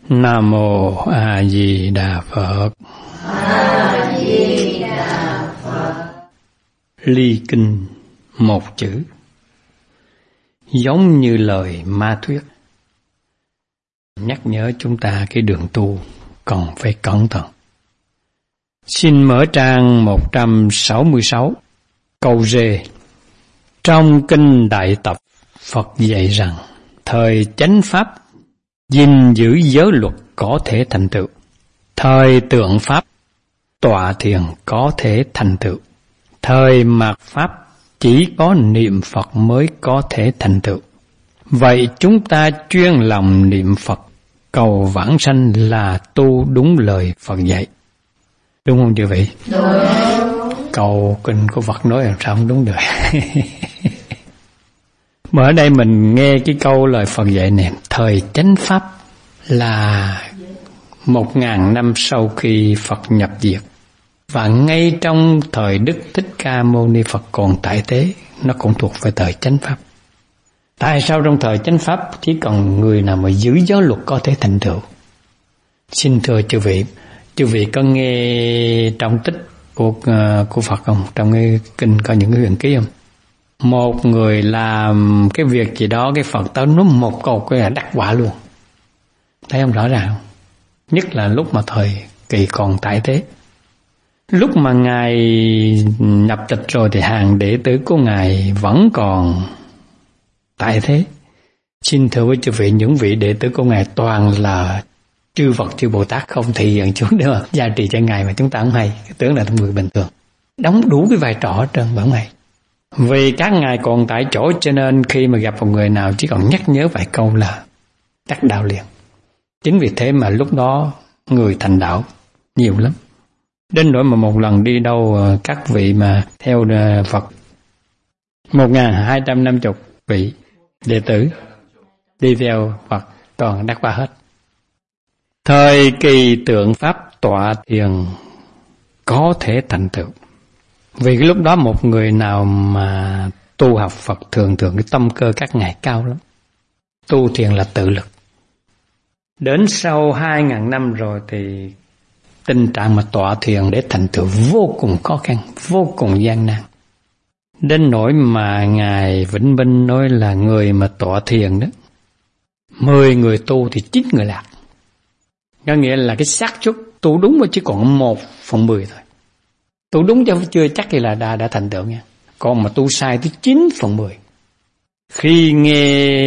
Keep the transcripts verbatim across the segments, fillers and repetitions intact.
Nam Mô A Di Đà Phật. A Di Đà Phật. Ly kinh một chữ, giống như lời ma thuyết, nhắc nhở chúng ta cái đường tu còn phải cẩn thận. Xin mở trang một trăm sáu mươi sáu, câu D. Trong kinh Đại Tập, Phật dạy rằng thời chánh pháp gìn giữ giới luật có thể thành tựu, thời tượng pháp tọa thiền có thể thành tựu, thời mạt pháp chỉ có niệm Phật mới có thể thành tựu. Vậy chúng ta chuyên lòng niệm Phật cầu vãng sanh là tu đúng lời Phật dạy. Đúng không chư vị? Đúng. Câu kinh của Phật nói làm sao không đúng được. Mà ở đây mình nghe cái câu lời Phật dạy này, thời chánh pháp là một ngàn năm sau khi Phật nhập diệt, và ngay trong thời Đức Thích Ca Mâu Ni Phật còn tại thế, nó cũng thuộc về thời chánh pháp. Tại sao trong thời chánh pháp chỉ cần người nào mà giữ giới luật có thể thành tựu? Xin thưa chư vị, chư vị có nghe trong tích của uh, của Phật không? Trong cái kinh có những cái huyền ký không? Một người làm cái việc gì đó, cái Phật tới nói một câu cái là đắc quả luôn. Thấy không, rõ ràng không? Nhất là lúc mà thời kỳ còn tại thế. Lúc mà Ngài nhập tịch rồi thì hàng đệ tử của Ngài vẫn còn tại thế. Xin thưa với chư vị, những vị đệ tử của Ngài toàn là chư Phật, chư Bồ Tát không thị hiện chúng để mà gia trì cho Ngài, mà chúng ta không hay, tưởng là người bình thường. Đóng đủ cái vai trò ở trên bản này. Vì các Ngài còn tại chỗ cho nên khi mà gặp một người nào chỉ còn nhắc nhớ vài câu là đắc đạo liền. Chính vì thế mà lúc đó người thành đạo nhiều lắm. Đến nỗi mà một lần đi đâu các vị mà theo Phật một nghìn hai trăm năm mươi vị đệ tử đi theo Phật toàn đắc quả hết. Thời kỳ tượng pháp tọa thiền có thể thành tựu. Vì cái lúc đó một người nào mà tu học Phật thường thường cái tâm cơ các ngài cao lắm. Tu thiền là tự lực. Đến sau hai ngàn năm rồi thì tình trạng mà tọa thiền để thành tựu vô cùng khó khăn, vô cùng gian nan. Đến nỗi mà Ngài Vĩnh Minh nói là người mà tọa thiền đó, mười người tu thì chín người lạc. Có nghĩa là cái xác suất tu đúng mà chỉ còn một phần mười thôi. Tu đúng chứ chưa chắc thì là đã, đã thành tựu nha. Còn mà tu sai tới chín phần mười. Khi nghe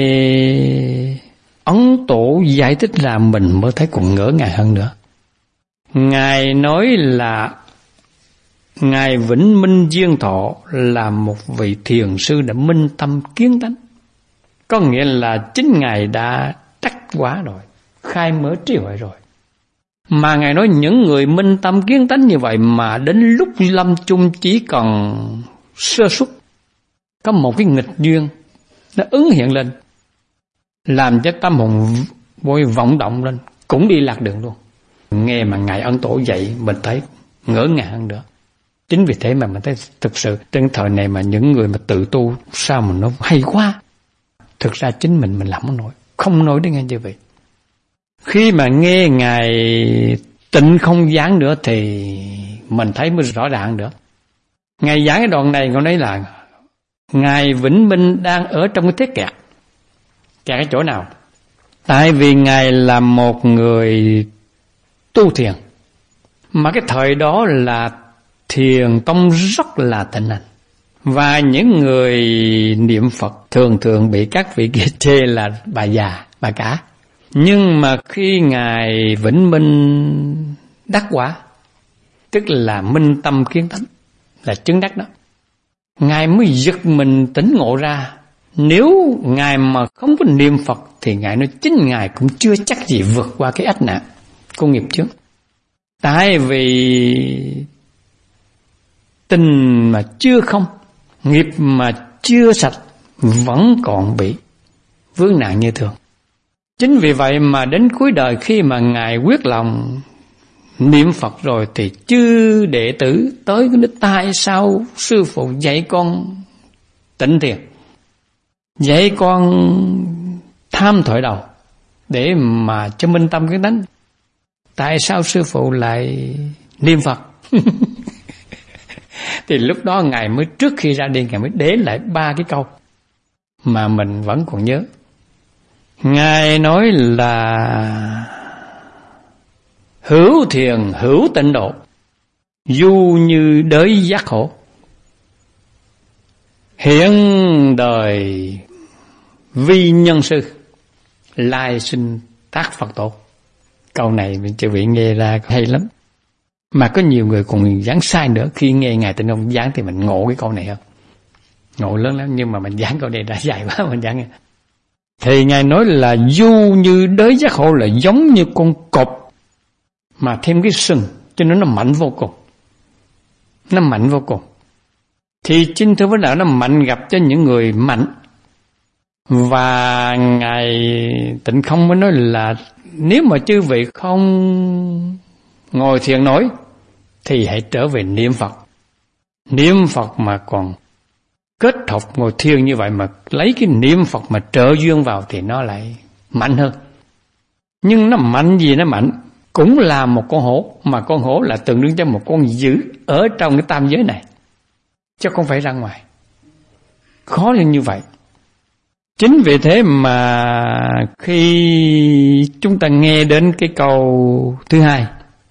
Ấn Tổ giải thích là mình mới thấy còn ngỡ ngàng hơn nữa. Ngài nói là Ngài Vĩnh Minh Diên Thọ là một vị thiền sư đã minh tâm kiến tánh. Có nghĩa là chính Ngài đã đắc quả rồi, khai mở trí huệ rồi. Mà Ngài nói những người minh tâm kiến tánh như vậy mà đến lúc lâm chung chỉ còn sơ suất, có một cái nghịch duyên nó ứng hiện lên, làm cho tâm hồn vội vọng động lên, cũng đi lạc đường luôn. Nghe mà Ngài Ấn Tổ dạy mình thấy ngỡ ngàng hơn nữa. Chính vì thế mà mình thấy thực sự trên thời này mà những người mà tự tu sao mà nó hay quá. Thực ra chính mình mình làm không nổi, không nói đến nghe như vậy. Khi mà nghe Ngài Tịnh Không Giảng nữa thì mình thấy mới rõ ràng nữa. Ngài giảng cái đoạn này, còn nói là Ngài Vĩnh Minh đang ở trong cái thế kẹt. Kẹt ở chỗ nào? Tại vì Ngài là một người tu thiền, mà cái thời đó là thiền tông rất là thịnh hành, và những người niệm Phật thường thường bị các vị kia chê là bà già, bà cả. Nhưng mà khi Ngài Vĩnh Minh đắc quả, tức là minh tâm kiến tánh, là chứng đắc đó, Ngài mới giật mình tỉnh ngộ ra. Nếu Ngài mà không có niệm Phật thì Ngài nói chính Ngài cũng chưa chắc gì vượt qua cái ách nạn của nghiệp chướng. Tại vì tình mà chưa không, nghiệp mà chưa sạch vẫn còn bị vướng nạn như thường. Chính vì vậy mà đến cuối đời khi mà Ngài quyết lòng niệm Phật rồi thì chư đệ tử tới cái đích tai sao sư phụ dạy con tịnh thiền, dạy con tham thoại đầu, để mà cho minh tâm cái tánh. Tại sao sư phụ lại niệm Phật? Thì lúc đó Ngài mới, trước khi ra đi, Ngài mới để lại ba cái câu mà mình vẫn còn nhớ. Ngài nói là hữu thiền hữu tịnh độ, du như đới giác khổ, hiện đời vi nhân sư, lai sinh tác Phật tổ. Câu này mình chư vị nghe ra hay lắm. Mà có nhiều người còn giảng sai nữa. Khi nghe Ngài Tịnh Không giảng thì mình ngộ cái câu này không? Ngộ lớn lắm. Nhưng mà mình giảng câu này đã dài quá, mình giảng. Thì Ngài nói là du như đới giác khổ là giống như con cọp mà thêm cái sừng, cho nên nó mạnh vô cùng. Nó mạnh vô cùng. Thì chính thứ vấn đạo nó mạnh gặp cho những người mạnh. Và Ngài Tịnh Không mới nói là nếu mà chư vị không ngồi thiền nổi thì hãy trở về niệm Phật. Niệm Phật mà còn kết hợp ngồi thiền như vậy mà lấy cái niệm Phật mà trợ duyên vào thì nó lại mạnh hơn. Nhưng nó mạnh gì nó mạnh, cũng là một con hổ, mà con hổ là tượng trưng cho một con dữ ở trong cái tam giới này, chứ không phải ra ngoài. Khó như vậy. Chính vì thế mà khi chúng ta nghe đến cái câu thứ hai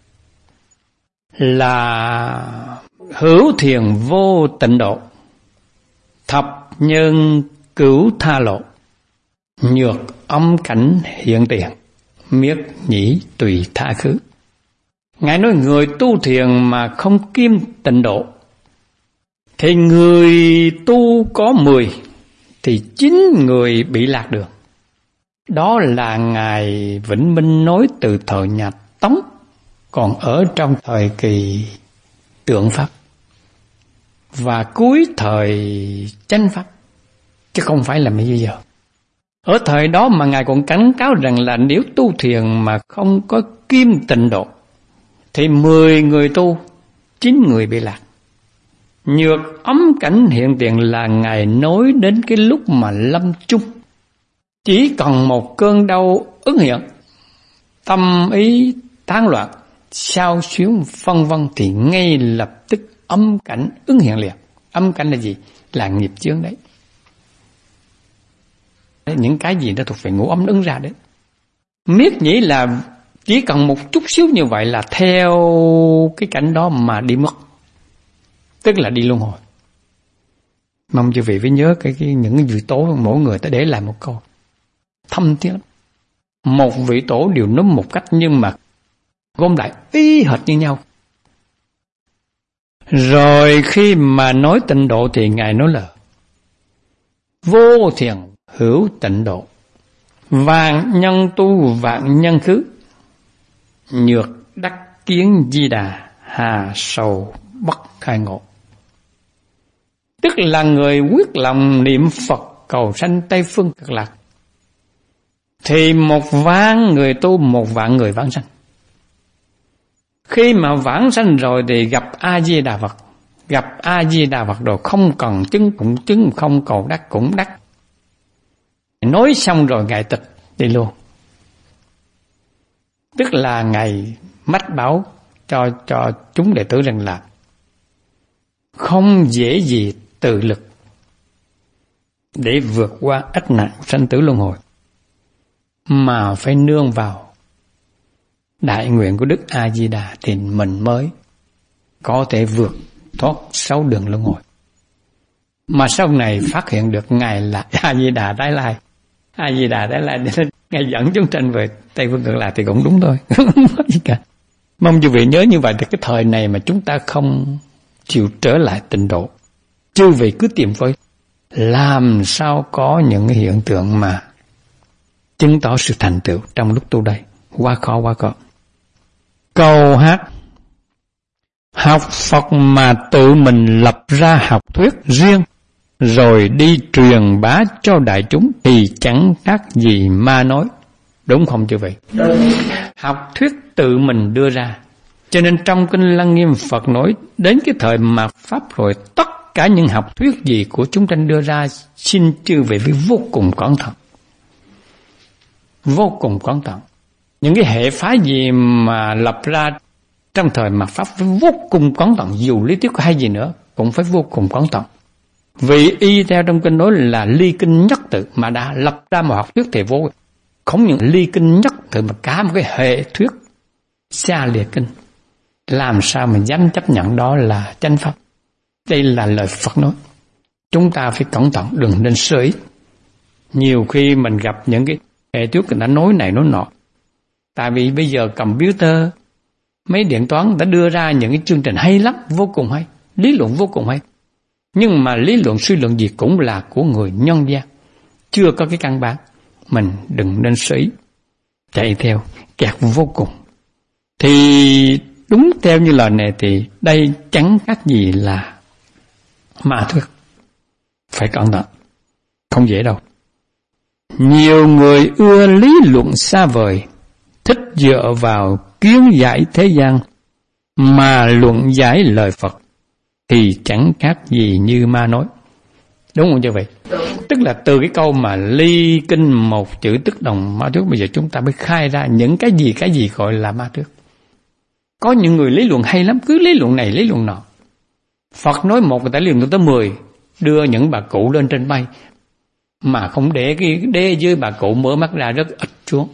là hữu thiền vô tịnh độ, thập nhân cửu tha lộ, nhược âm cảnh hiện tiền, miết nhĩ tùy tha khứ. Ngài nói người tu thiền mà không kiêm tịnh độ thì người tu có mười thì chín người bị lạc đường. Đó là Ngài Vĩnh Minh nói từ thời nhà Tống, còn ở trong thời kỳ Tượng Pháp và cuối thời Chánh Pháp, chứ không phải là bây giờ. Ở thời đó mà Ngài còn cảnh cáo rằng là nếu tu thiền mà không có kim tịnh độ thì mười người tu, chín người bị lạc. Nhược ấm cảnh hiện tiền là Ngài nói đến cái lúc mà lâm chung, chỉ cần một cơn đau ứng hiện, tâm ý tán loạn, sao xuyến phân vân thì ngay lập tức âm cảnh ứng hiện liền. Âm cảnh là gì? Là nghiệp chướng đấy. Những cái gì nó thuộc về ngũ âm ứng ra đấy. Miết nhĩ là chỉ cần một chút xíu như vậy là theo cái cảnh đó mà đi mất, tức là đi luân hồi. Mong chư vị phải nhớ cái, cái những cái vị tổ mỗi người ta để lại một câu thâm thiết lắm. Một vị tổ đều nói một cách nhưng mà gom lại y hệt như nhau. Rồi khi mà nói tịnh độ thì Ngài nói là vô thiền hữu tịnh độ, vạn nhân tu vạn nhân khứ, nhược đắc kiến di đà, hà sầu bất khai ngộ. Tức là người quyết lòng niệm Phật cầu sanh Tây Phương Cực Lạc thì một vạn người tu, một vạn người vãng sanh. Khi mà vãng sanh rồi thì gặp A-di-đà Phật, gặp A-di-đà Phật rồi không cần chứng cũng chứng, không cầu đắc cũng đắc. Nói xong rồi Ngài tịch đi luôn. Tức là Ngài mách bảo cho cho chúng đệ tử rằng là không dễ gì tự lực để vượt qua ách nạn sanh tử luân hồi, mà phải nương vào đại nguyện của Đức A Di Đà thì mình mới có thể vượt thoát sáu đường luân hồi. Mà sau này phát hiện được Ngài là A Di Đà Đái Lai, A Di Đà Đái Lai nên Ngài dẫn chúng sanh về Tây Phương Cực Lạc thì cũng đúng thôi, không có gì cả. Mong quý vị nhớ như vậy thì cái thời này mà chúng ta không chịu trở lại tịnh độ, chư vị cứ tìm với làm sao có những cái hiện tượng mà chứng tỏ sự thành tựu trong lúc tu đây. Quá khó, quá khó. Câu hát: học Phật mà tự mình lập ra học thuyết riêng, rồi đi truyền bá cho đại chúng thì chẳng khác gì ma nói. Đúng không chư vị? Học thuyết tự mình đưa ra. Cho nên trong Kinh Lăng Nghiêm Phật nói đến cái thời mạt Pháp rồi, tất cả những học thuyết gì của chúng sanh đưa ra xin chư vị phải vô cùng cẩn thận. vô cùng quan trọng. Những cái hệ phái gì mà lập ra trong thời mạt Pháp vô cùng quan trọng, dù lý thuyết hay gì nữa cũng phải vô cùng quan trọng. Vì y theo trong kinh nói là ly kinh nhất tự mà đã lập ra một học thuyết thì vô, không những ly kinh nhất tự mà cả một cái hệ thuyết xa liệt kinh. Làm sao mà dám chấp nhận đó là chánh pháp? Đây là lời Phật nói. Chúng ta phải cẩn thận, đừng nên sơ ý. Nhiều khi mình gặp những cái hệ thuyết người ta nói này nói nọ. Tại vì bây giờ computer, mấy điện toán đã đưa ra những cái chương trình hay lắm, vô cùng hay, lý luận vô cùng hay. Nhưng mà lý luận suy luận gì cũng là của người nhân gian, chưa có cái căn bản. Mình đừng nên sơ ý, chạy theo, kẹt vô cùng. Thì đúng theo như lời này thì đây chẳng khác gì là ma thuyết. Phải cẩn thận, không dễ đâu. Nhiều người ưa lý luận xa vời, thích dựa vào kiến giải thế gian mà luận giải lời Phật, thì chẳng khác gì như ma nói. Đúng không như vậy? Đúng. Tức là từ cái câu mà ly kinh một chữ tức đồng ma thuyết, bây giờ chúng ta mới khai ra những cái gì cái gì gọi là ma thuyết. Có những người lý luận hay lắm, cứ lý luận này lý luận nọ. Phật nói một người ta lý luận tới mười, đưa những bà cụ lên trên mây mà không để cái đế dưới bà cụ mở mắt ra rất ít xuống.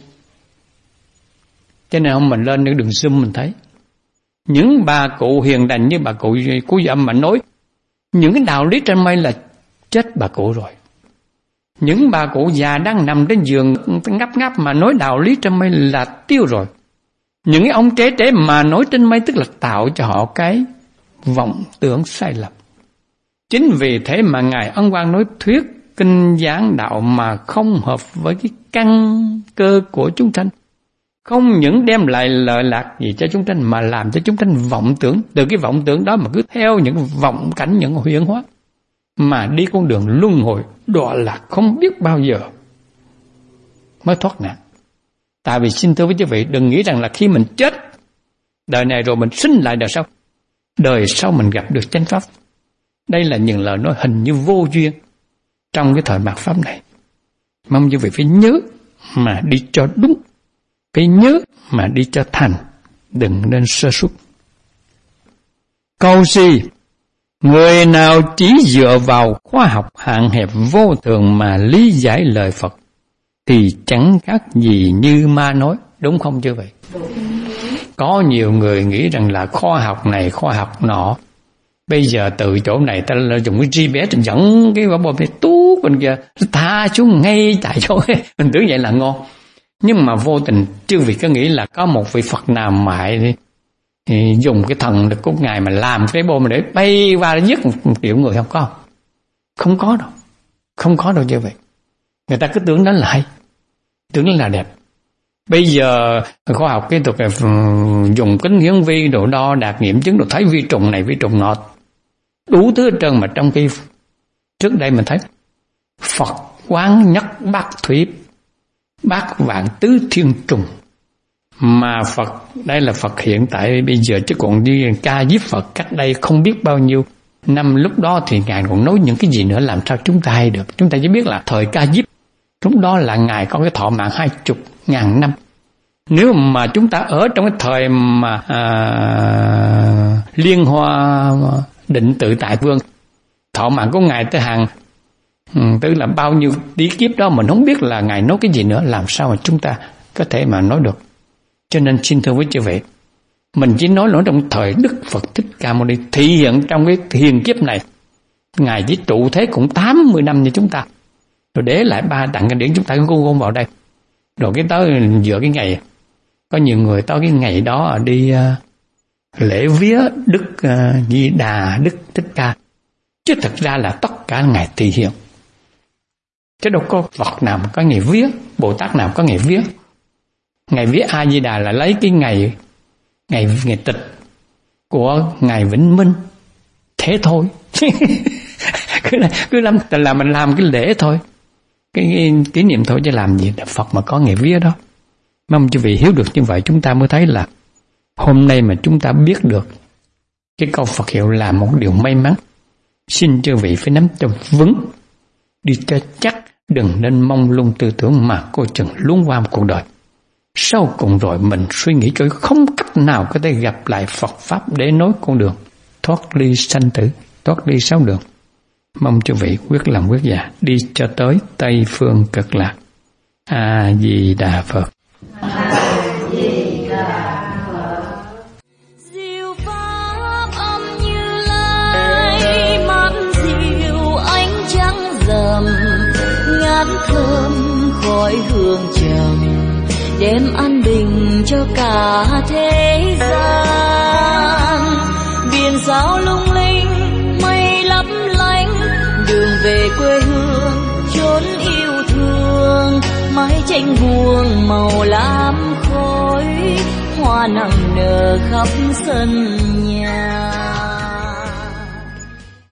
Cho nên không mình lên cái đường zoom mình thấy những bà cụ hiền đành như bà cụ Cú Dâm mà nói những cái đạo lý trên mây là chết bà cụ rồi. Những bà cụ già đang nằm trên giường ngáp ngáp mà nói đạo lý trên mây là tiêu rồi. Những cái ông trẻ trẻ mà nói trên mây tức là tạo cho họ cái vọng tưởng sai lầm. Chính vì thế mà Ngài Ân Quang nói thuyết kinh giảng đạo mà không hợp với cái căn cơ của chúng sanh, không những đem lại lợi lạc gì cho chúng sanh mà làm cho chúng sanh vọng tưởng, từ cái vọng tưởng đó mà cứ theo những vọng cảnh, những huyễn hóa mà đi con đường luân hồi đọa lạc không biết bao giờ mới thoát nạn. Tại vì xin thưa với quý vị, đừng nghĩ rằng là khi mình chết đời này rồi mình sinh lại đời sau, đời sau mình gặp được chánh pháp. Đây là những lời nói hình như vô duyên trong cái thời mạt Pháp này. Mong quý vị phải nhớ mà đi cho đúng, phải nhớ mà đi cho thành, đừng nên sơ suất. Câu gì? Người nào chỉ dựa vào khoa học hạn hẹp vô thường mà lý giải lời Phật thì chẳng khác gì như ma nói. Đúng không chứ vậy? Có nhiều người nghĩ rằng là khoa học này khoa học nọ, bây giờ từ chỗ này ta dùng cái giê pê ét dẫn cái quả bom này tú bên kia tha xuống ngay tại chỗ mình tưởng vậy là ngon. Nhưng mà vô tình chư vị có nghĩ là có một vị Phật nào mà thì, thì dùng cái thần lực của Ngài mà làm cái bom để bay qua giết một triệu người không? Có không? Không có đâu. Không có đâu như vậy. Người ta cứ tưởng đó là hay, tưởng là đẹp. Bây giờ khoa học kỹ thuật dùng kính hiển vi độ đo đạt nghiệm chứng được thấy vi trùng này vi trùng nọ đủ thứ hết trơn, mà trong khi trước đây mình thấy Phật quán nhất bát thủy bát vạn tứ thiên trùng, mà Phật đây là Phật hiện tại bây giờ, chứ còn đi ca diếp Phật cách đây không biết bao nhiêu năm, lúc đó thì Ngài còn nói những cái gì nữa, làm sao chúng ta hay được. Chúng ta chỉ biết là thời ca diếp lúc đó là Ngài có cái thọ mạng hai chục ngàn năm. Nếu mà chúng ta ở trong cái thời mà à, Liên Hoa Định Tự Tại Vương, thọ mạng của Ngài tới hàng ừ, tức là bao nhiêu tí kiếp đó mình không biết là Ngài nói cái gì nữa, làm sao mà chúng ta có thể mà nói được. Cho nên xin thưa với quý vị, mình chỉ nói nói trong thời Đức Phật Thích Ca Mâu Ni thị hiện trong cái hiền kiếp này, Ngài chỉ trụ thế cũng tám mươi năm như chúng ta, rồi để lại ba tạng kinh điển chúng ta cũng gom vào đây, rồi cái tới giữa cái ngày có nhiều người tới cái ngày đó đi uh, lễ vía Đức uh, Di Đà, Đức Thích Ca, chứ thật ra là tất cả Ngài thị hiện, chứ đâu có Phật nào có ngày vía, Bồ Tát nào có ngày vía. Ngày vía A Di Đà là lấy cái ngày ngày ngày tịch của Ngài Vĩnh Minh thế thôi. cứ là, cứ làm là mình làm cái lễ thôi, cái, cái kỷ niệm thôi, chứ làm gì Phật mà có ngày vía đó. Mong quý vị hiểu được như vậy, chúng ta mới thấy là hôm nay mà chúng ta biết được cái câu Phật hiệu là một điều may mắn. Xin quý vị phải nắm cho vững, đi cho chắc, Đừng nên mong lung tư tưởng mà coi chừng luống qua cuộc đời. Sau cùng rồi mình suy nghĩ cho không cách nào có thể gặp lại Phật Pháp để nối con đường thoát ly sanh tử, thoát ly sáu đường. Mong quý vị quyết làm quyết dạ đi cho tới Tây Phương Cực Lạc. A Di Đà Phật. A Di Đà Phật. Diệu pháp âm Như Lai, mát dịu ánh trăng rằm, ngát thơm khói hương trầm, đem an bình cho cả thế gian. Biển sao lung linh, mây lấp lánh, đường về quê hương chốn yêu thương. Mái tranh buông màu lam khói, hoa nặng nở khắp sân nhà.